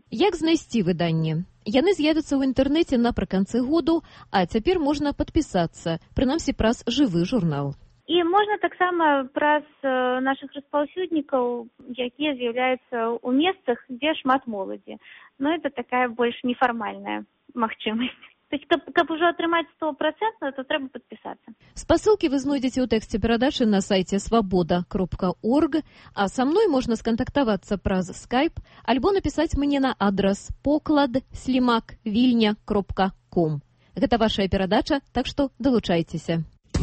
Як знайсці выданне? Яны з'явяцца ў інтэрнэце напрыканцы году, а цяпер можна падпісацца, прынамсі праз жывы журнал. І можна таксама праз нашых распаўсюднікаў, якія з'яўляюцца ў месцах, дзе шмат моладзі. Но это такая больш нефармальная магчымасць. То есть, каб ужо атрымаць 100%, то трэба падпісацца. Спасылкі вы знойдзеце ў тэксце перадачы на сайце свабода.орг, а са мной можна скантактавацца праз Skype альбо напісаць мне на адрас poklad@vilnya.com. Гэта вашая перадача, так што далучайцеся.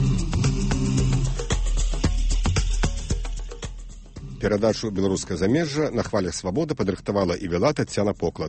Перадачу «Беларускае замежжа» на хвалях свабоды падрыхтавала і вела Таццяна Поклад.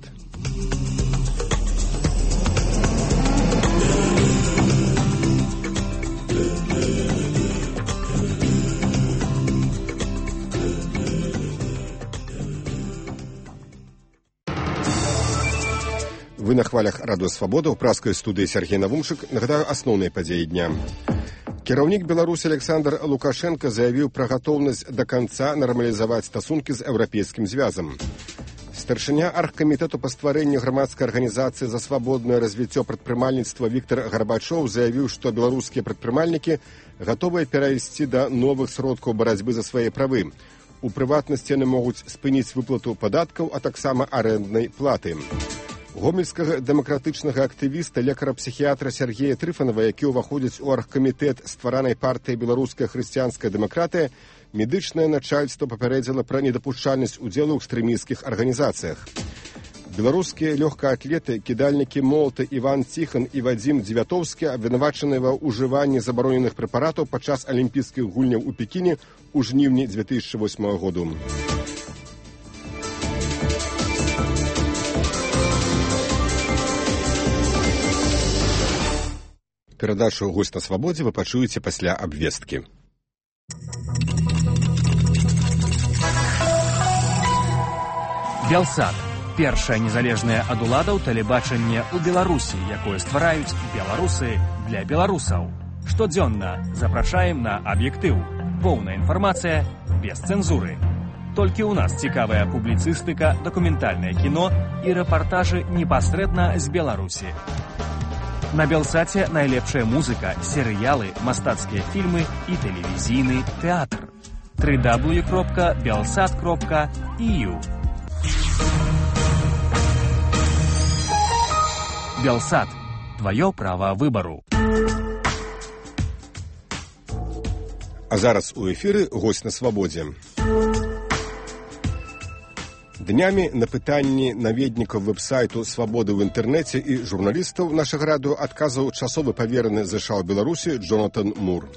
Вы на хвалях радыё «Свабода» ў праскай студыі Сергей Навумчык. Нагадаю асноўныя падзеі дня. Кіраўнік Беларусі Александр Лукашенко заявіў пра гатоўнасць да канца нармалізаваць стасункі з Еўрапейскім звязам. Старшыня аргкамітэту па стварэнню грамадскай арганізацыі за свабоднае развіццё прадпрымальніцтва Віктор Гарбачоў заявіў, што беларускія прадпрымальнікі гатовыя перайсці да новых сродкаў барацьбы за свае правы. У прыватнасці яны могуць спыніць выплату падаткаў, а таксама арэнднай платы. Гомельскага дэмакратычнага актывіста, лекара-псіхіятра Сергея Трыфанова, які ўваходзіць у аргкамітэт стваранай партыі «Беларуская хрысціянская дэмакратыя», медычнае начальство папярэдзіла пра недапушчальнасць удзелу ў экстрэмісцкіх арганізацыях. Беларускія лёгкаатлеты, кідальнікі молата Іван Ціхан і Вадзім Дзевятоўскі абвінавачаныя ва ўжыванні забароненых прэпаратаў падчас алімпійскіх гульняў у Пекіне ў жніўні 2008 году. Перадачу «Госць на свабодзе» вы пачуеце пасля абвесткі. Белсат. Першае незалежнае ад уладаў тэлебачанне ў Беларусі, якое ствараюць беларусы для беларусаў. Штодзённа запрашаем на аб'ектыў. Поўная інфармацыя без цэнзуры. Толькі ў нас цікавая публіцыстыка, дакументальнае кіно і рэпартажы непасрэдна з Беларусі. На Белсаце найлепшая музыка, серыялы, мастацкія фільмы і тэлевізійны тэатр. www.belsat.eu. Белсат. Твоё право выбору. А зараз у эфіры «Госць на свабодзе». Днямі на пытанні наведнікаў вэб-сайту «Свабоды» ў інтэрнэце і журналістаў нашага радыё адказаў часовы павераны ЗША ў Беларусі Джонатан Мур.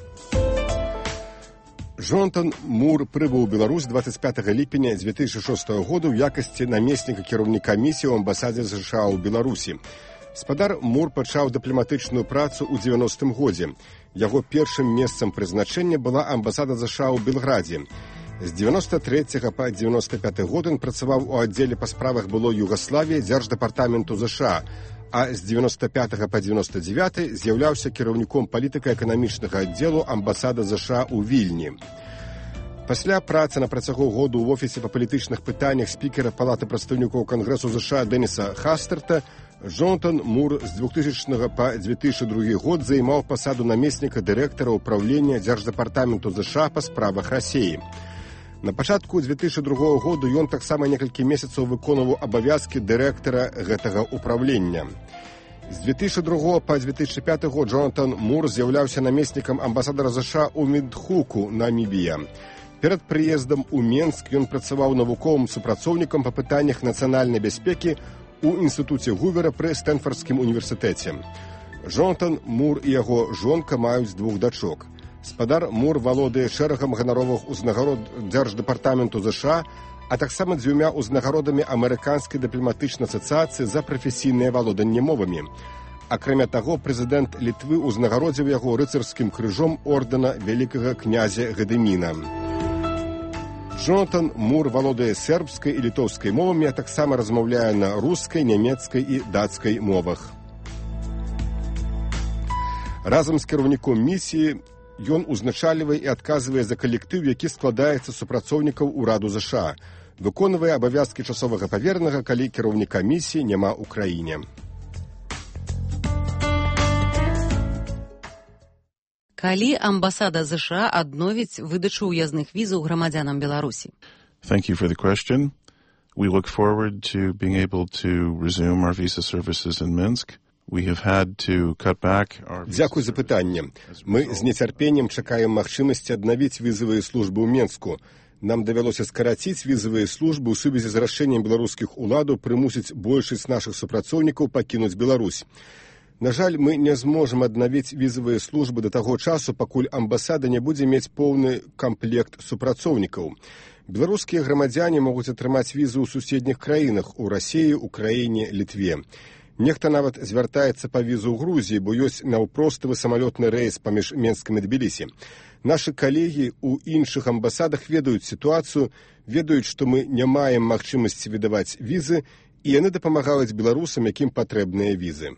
Джонатан Мур прыбыў у Беларусь 25 ліпеня 2006 году ў якасці намесніка кіраўніка місіі ў амбасадзе ЗША ў Беларусі. Спадар Мур пачаў дыпламатычную працу ў 90-м годзе. Яго першым месцам прызначэння была амбасада ЗША ў Белградзе. З 93 па 95 год ён працаваў у аддзеле па справах былой Югаславіі Дзярждэпартаменту ЗША, а з 95 па 99 з'яўляўся кіраўніком палітыка-эканамічнага аддзелу амбасады ЗША ў Вільні. Пасля працы на працягу году ў офісе па палітычных пытаннях спікера Палаты прадстаўнікоў Кангрэсу ЗША Дэніса Хастерта Джонатан Мур з 2000 па 2002 год займаў пасаду намесніка дырэктара ўправлення Дзярждэпартаменту ЗША па справах Расіі. На пачатку 2002 году ён таксама некалькі месяцаў выконваў абавязкі дырэктара гэтага ўправлення. З 2002 па 2005 год Джонатан Мур з'яўляўся намеснікам амбасадара ЗША ў Віндхуку, Намібія. Перад прыездам у Менск ён працаваў навуковым супрацоўнікам па пытаннях нацыянальнай бяспекі ў інстытуце Гувера пры Стэнфардскім універсітэце. Джонатан Мур і яго жонка маюць 2 дачок. Спадар Мур валодае шэрагам ганаровых узнагарод Дзярждэпартаменту ЗША, а таксама 2 узнагародамі Амерыканскай дыпламатычнай асацыяцыі за прафесійнае валоданне мовамі. Акрамя таго, прэзідэнт Літвы ўзнагародзіў яго рыцарскім крыжом ордэна вялікага князя Гадыміна. Джонатан Мур валодае сербскай і літоўскай мовамі, а таксама размаўляе на рускай, нямецкай і дацкай мовах. Разам з кіраўніком місіі ён узначальвае і адказвае за калектыў, які складаецца з супрацоўнікаў ураду ЗША. выконвае абавязкі часовага паверанага, калі кіраўніка місіі няма ў краіне. Калі амбасада США адновіць выдачу ўязных візаў грамадзянам Беларусі? Thank you for the question. We look forward to being able to resume our visa services in Minsk. We have had to cut back our... Дзякуй за пытанне. Мы з нецярпеннем чакаем магчымасці аднавіць візавыя службы ў Менску. Нам давялося скараціць візавыя службы ў сувязі з рашэннем беларускіх уладаў прымусіць большасць нашых супрацоўнікаў пакінуць Беларусь. На жаль, мы не зможам аднавіць візавыя службы да таго часу, пакуль амбасада не будзе мець поўны камплект супрацоўнікаў. Беларускія грамадзяне могуць атрымаць візу ў суседніх краінах, у Расіі, Украіне, Літве. Нехта нават звяртаецца па візу ў Грузіі, бо ёсць наўпроставы самалётны рэйс паміж Менскам і Тбілісі. Нашы калегі ў іншых амбасадах ведаюць сітуацыю, ведаюць, што мы не маем магчымасці выдаваць візы, і яны дапамагаюць беларусам, якім патрэбныя візы.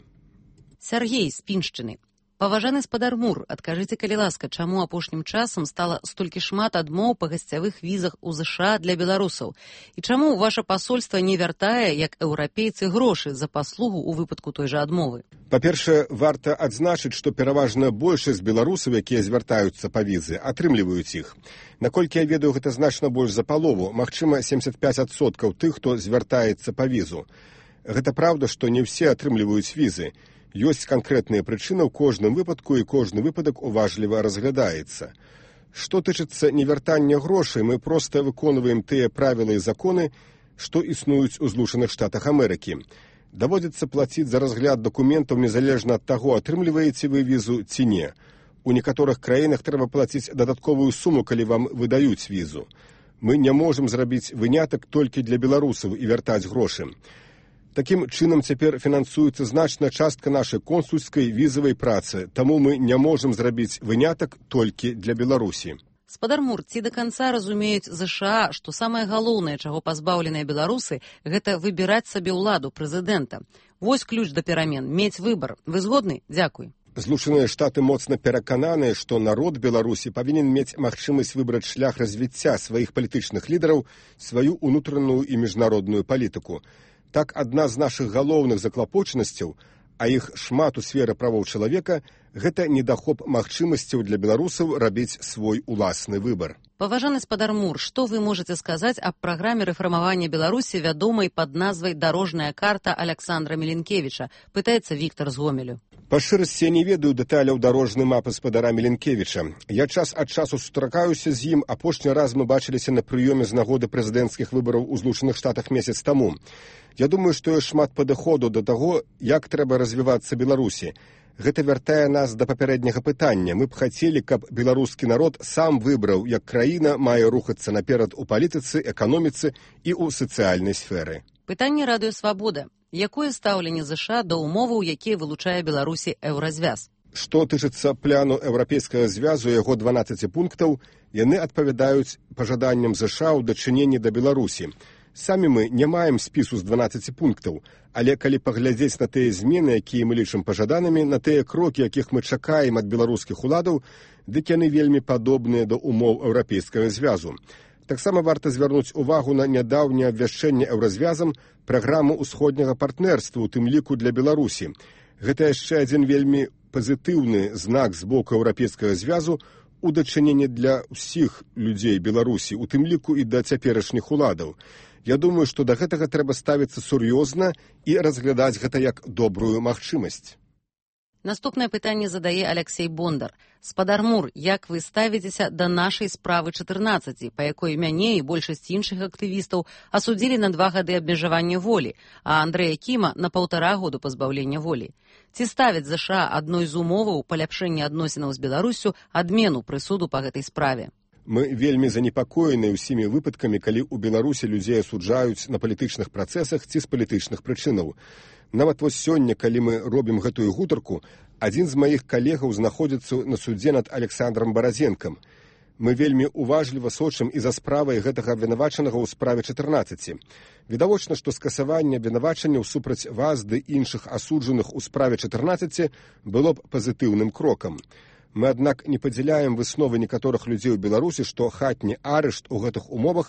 Сяргей з Піншчыны. Паважаны спадар Мур, адкажыце, калі ласка, чаму апошнім часам стала столькі шмат адмоў па гасцявых візах у ЗША для беларусаў? І чаму ваша пасольства не вяртае, як еўрапейцы, грошы за паслугу ў выпадку той жа адмовы? Па-першае, варта адзначыць, што пераважна большасць беларусаў, якія звяртаюцца па візы, атрымліваюць іх. Наколькі я ведаю, гэта значна больш за палову, магчыма, 75% тых, хто звяртаецца па візу. Гэта праўда, што не ўсе атрымліваюць візы. Ёсць канкрэтныя прычыны ў кожным выпадку, і кожны выпадак уважліва разглядаецца. Што тычыцца невяртання грошай, мы проста выконваем тыя правілы і законы, што існуюць у Злучаных Штатах Амерыкі. Даводзіцца плаціць за разгляд дакументаў незалежна ад таго, атрымліваеце вы візу ці не. У некаторых краінах трэба плаціць дадатковую суму, калі вам выдаюць візу. Мы не можам зрабіць вынятак толькі для беларусаў і вяртаць грошы. Такім чынам цяпер фінансуецца значная частка нашай консульскай візавай працы, таму мы не можам зрабіць вынятак толькі для Беларусі. Спадар Мур, ці да канца разумеюць ЗША, што самае галоўнае, чаго пазбаўленыя беларусы, гэта выбіраць сабе ўладу прэзідэнта. Вось ключ да перамен, мець выбар. Вы згодны? Дзякуй. Злучаныя Штаты моцна перакананыя, што народ Беларусі павінен мець магчымасць выбраць шлях развіцця сваіх палітычных лідараў, сваю ўнутраную і міжнародную палітыку. Так, адна з нашых галоўных заклапочанасцяў, а іх шмат у сферы правоў чалавека, гэта недахоп магчымасцяў для беларусаў рабіць свой уласны выбар. Паважаны спадар Мур, што вы можаце сказаць аб праграме рэфармавання Беларусі, вядомай пад назвай «Дарожная карта» Аляксандра Міленкевіча, пытаецца Віктар з Гомелю. Па шчырасці я не ведаю дэталяў дарожнай мапы спадара Міленкевіча. Я час ад часу сустракаюся з ім, апошні раз мы бачыліся на прыёме з нагоды прэзідэнцкіх выбараў у Злучаных Штатах месяц таму. Я думаю, што ёсць шмат падыходу да таго, як трэба развівацца Беларусі. Гэта вяртае нас да папярэдняга пытання. Мы б хацелі, каб беларускі народ сам выбраў, як краіна мае рухацца наперад у палітыцы, эканоміцы і ў сацыяльнай сферы. Пытанне Радыё Свабода. Якое стаўленне ЗША да умоваў, якія вылучае Беларусі еўразвяз? Што тычыцца пляну Еўрапейскага звязу, яго 12 пунктаў, яны адпавядаюць пажаданням ЗША ў дачыненні да Беларусі. Самі мы не маем спісу з 12 пунктаў, але калі паглядзець на тыя змены, якія мы лічым пажаданымі, на тыя крокі, якіх мы чакаем ад беларускіх уладаў, дык яны вельмі падобныя да умоў Еўрапейскага звязу. Таксама варта звярнуць увагу на нядаўняе абвяшчэнне еўразвязам праграму ўсходняга партнерства, у тым ліку для Беларусі. Гэта яшчэ адзін вельмі пазітыўны знак з боку Еўрапейскага звязу у дачыненні для ўсіх людзей Беларусі, у тым ліку і да цяперашніх уладаў. Я думаю, што да гэтага трэба ставіцца сур'ёзна і разглядаць гэта як добрую магчымасць. Наступнае пытанне задае Аляксей Бондар. Спадар Мур, як вы ставіцеся да нашай справы 14, па якой мяне і большасць іншых актывістаў асудзілі на 2 гады абмежавання волі, а Андрэя Кіма на 1,5 году пазбаўлення волі? Ці ставяць ЗША адной з умоваў паляпшэння адносінаў з Беларуссю адмену прысуду па гэтай справе? Мы вельмі занепакоены ўсімі выпадкамі, калі ў Беларусі людзей асуджаюць на палітычных працэсах ці з палітычных прычынаў. Нават вось сёння, калі мы робім гэтую гутарку, адзін з маіх калегаў знаходзіцца на судзе над Александром Баразенкам. Мы вельмі уважліва сочым і за справай гэтага абвінавачанага ў справе 14. Відавочна, што скасаванне абвінавачанняў супраць вас ды іншых асуджаных у справе 14 было б пазітыўным крокам. Мы, аднак, не падзяляем высновы некаторых людзей у Беларусі, што хатні арышт у гэтых умовах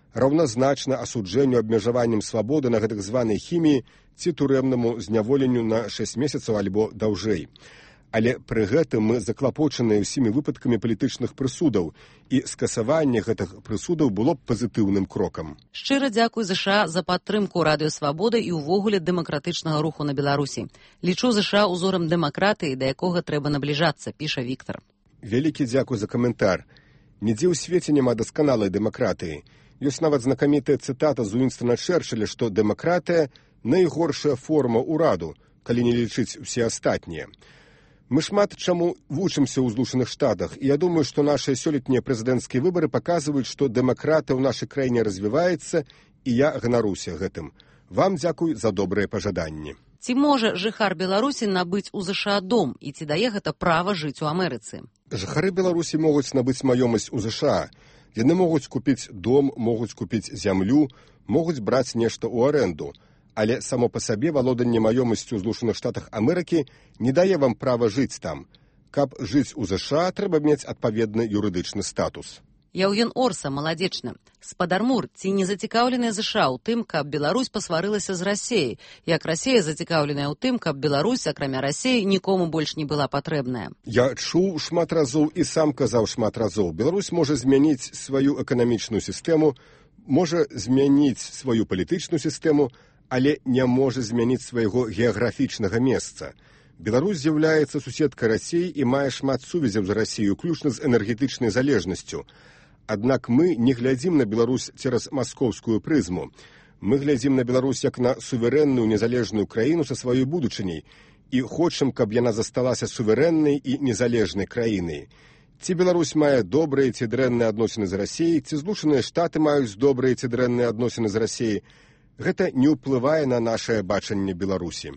раўназначна асуджэнню абмежаваннем свабоды на гэтак званай хіміі ці турэмнаму зняволенню на 6 месяцаў альбо даўжэй. Але пры гэтым мы заклапочаныя ўсімі выпадкамі палітычных прысудаў, і скасаванне гэтых прысудаў было б пазітыўным крокам. Шчыра дзякуй ЗША за падтрымку Радыё Свабода і ўвогуле дэмакратычнага руху на Беларусі. Лічу ЗША узорам дэмакратыі, да якога трэба набліжацца, піша Віктар. Вялікі дзякуй за каментар. Нідзе ў свеце няма дасканалай дэмакратыі. Ёсць нават знакамітая цытата з Уінстона Чэрчылля, што дэмакратыя – найгоршая форма ўраду, калі не лічыць усе астатнія. Мы шмат чаму вучымся ў Злучаных Штатах, і я думаю, што нашыя сёлетнія прэзідэнцкія выбары паказваюць, што дэмакратыя ў нашай краіне развіваецца, і я ганаруся гэтым. Вам дзякуй за добрыя пажаданні. Ці можа жыхар Беларусі набыць у ЗША дом, і ці дае гэта права жыць у Амерыцы? Жыхары Беларусі могуць набыць маёмасць у ЗША. Яны могуць купіць дом, могуць купіць зямлю, могуць браць нешта ў арэнду. Але само па сабе валоданне маёмасцю ў Злучаных Штатах Амерыкі не дае вам права жыць там. Каб жыць у ЗША, трэба мець адпаведны юрыдычны статус. Яўген Орса, маладзечны. Спадар Мур, ці не зацікаўленыя ЗША ў тым, каб Беларусь пасварылася з Расеяй, як Расея зацікаўленая ў тым, каб Беларусь, акрамя Расеі, нікому больш не была патрэбная? Я чуў шмат разоў і сам казаў шмат разоў. Беларусь можа змяніць сваю эканамічную сістэму, можа змяніць сваю палітычную сістэму, але не можа змяніць свайго геаграфічнага месца. Беларусь з'яўляецца суседкай Расіі і мае шмат сувязяў з Расіяй, уключна з энергетычнай залежнасцю. Аднак мы не глядзім на Беларусь цераз маскоўскую прызму. Мы глядзім на Беларусь як на суверэнную незалежную краіну са сваёй будучыняй і хочам, каб яна засталася суверэннай і незалежнай краінай. Ці Беларусь мае добрыя ці дрэнныя адносіны з Расіяй, ці Злучаныя Штаты маюць добрыя ці дрэнныя адносіны з Расіяй, гэта не ўплывае на нашае бачанне Беларусі.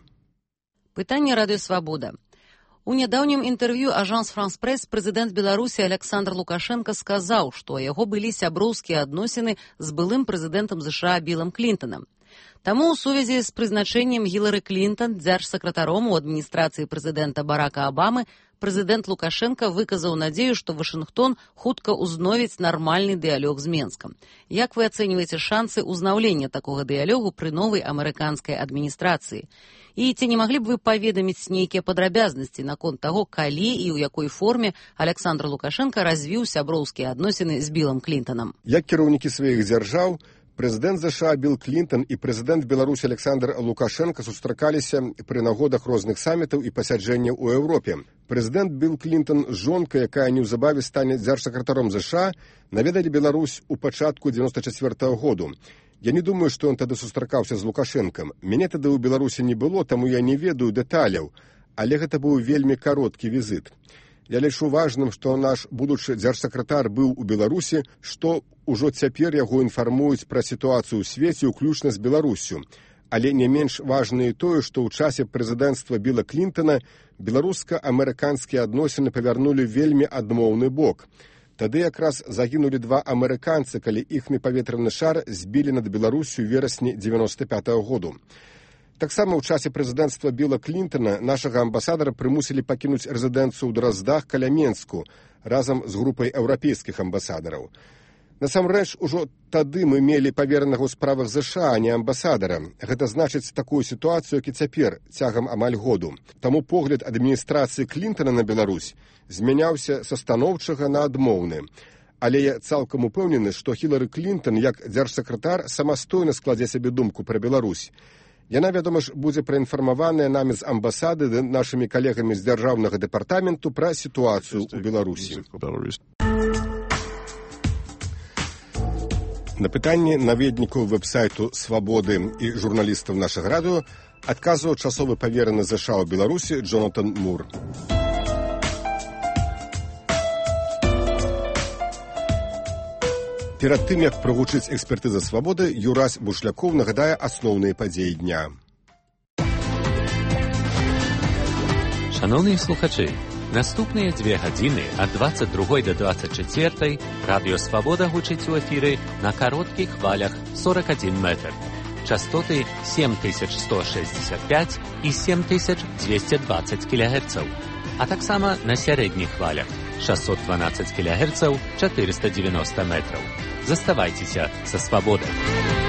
Пытанне Радыё Свабода. У нядаўнім інтэрв'ю Ажанс Франс Прэс прэзідэнт Беларусі Александр Лукашенко сказаў, што ў яго былі сяброўскія адносіны з былым прэзідэнтам ЗША Білам Клінтанам. Таму ў сувязі з прызначэннем Гілары Клінтан дзяржсакратаром у адміністрацыі прэзідэнта Барака Абамы прэзідэнт Лукашенко выказаў надзею, што Вашынгтон хутка ўзновіць нармальны дыялог з Менскам. Як вы ацэньваеце шансы ўзнаўлення такога дыялогу пры новай амерыканскай адміністрацыі? І ці не маглі б вы паведаміць нейкія падрабязнасці наконт таго, калі і ў якой форме Александр Лукашенко развіў сяброўскія адносіны з Білам Клінтанам? Як кіраўнікі сваіх дзяржаў, прэзідэнт ЗША Біл Клінтан і прэзідэнт Беларусі Александр Лукашенко сустракаліся пры нагодах розных самітаў і пасяджэнняў у Еўропе. Прэзідэнт Біл Клінтан з жонкай, якая неўзабаве стане дзяржсакратаром ЗША, наведалі Беларусь у пачатку 94-го году. Я не думаю, што ён тады сустракаўся з Лукашэнкам. Мяне тады ў Беларусі не было, таму я не ведаю дэталяў, але гэта быў вельмі кароткі візіт. Я лічу важным, што наш будучы дзяржсакратар быў у Беларусі, што ўжо цяпер яго інфармуюць пра сітуацыю ў свеце, уключна з Беларуссю. Але не менш важна і тое, што ў часе прэзідэнцтва Біла Клінтана беларуска-амерыканскія адносіны павярнулі вельмі адмоўны бок. Тады якраз загінулі 2 амерыканцы, калі іхны паветраны шар збілі над Беларуссю ў верасні 95-го году. Таксама ў часе прэзідэнцтва Біла Клінтана нашага амбасадара прымусілі пакінуць рэзідэнцыю ў Драздах каля Менску разам з групай еўрапейскіх амбасадараў. Насамрэч, ужо тады мы мелі паверанага ў справах ЗША, а не амбасадара. Гэта значыць такую сітуацыю, як і цяпер, цягам амаль году. Таму погляд адміністрацыі Клінтана на Беларусь змяняўся са станоўчага на адмоўны. Але я цалкам упэўнены, што Гілары Клінтан, як дзяржсакратар, самастойна складзе сабе думку пра Беларусь. Яна, вядома ж, будзе праінфармаваная намі з амбасады ды нашымі калегамі з дзяржаўнага дэпартаменту пра сітуацыю ў Беларусі. На пытанне наведнікаў вэб-сайту «Свабоды» і журналістаў нашага радыё адказваў часовы павераны ЗША ў Беларусі Джонатан Мур. Перад тым, як прагучыць экспертыза «Свабоды», Юрась Бушлякоў нагадае асноўныя падзеі дня. Шановні слухачі, наступныя 2 гадзіны ад 22 до 24 Радыё Свабода гучыць у эфіры на кароткіх хвалях 41 метр. Частоты 7165 і 7220 кГц, а таксама на сярэдніх хвалях 612 кГц 490 метраў. Заставайцеся са свабодай.